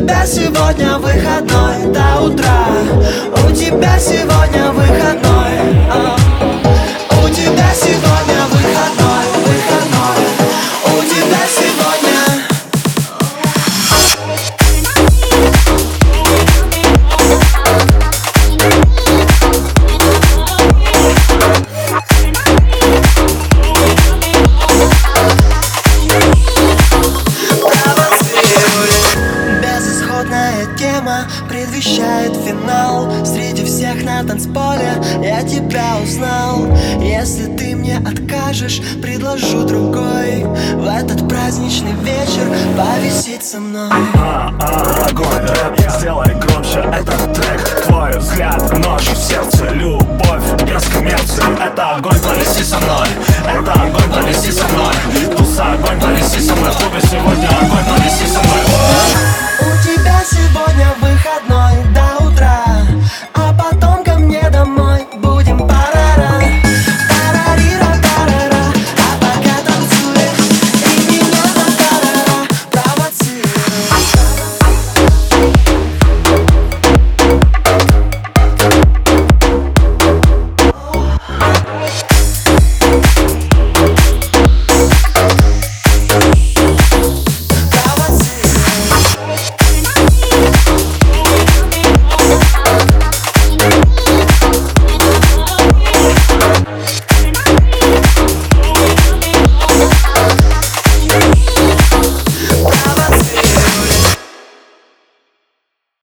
тебя сегодня выходной до утра. У тебя сегодня выходной. У тебя сегодня выходной, выходной. У тебя сегодня. Безысходная тема предвещает финал. Среди всех на танцполе я тебя узнал. Если ты мне откажешь, предложу другой. В этот праздничный вечер повисеть со мной. Огонь, рэп, сделай громче этот трек. Твой взгляд, нож в сердце, любовь без коммерции. Это огонь, полеси со мной. Это огонь, полеси со мной. Туса, огонь, полеси со мной. В клубе сегодня огонь, полеси со мной.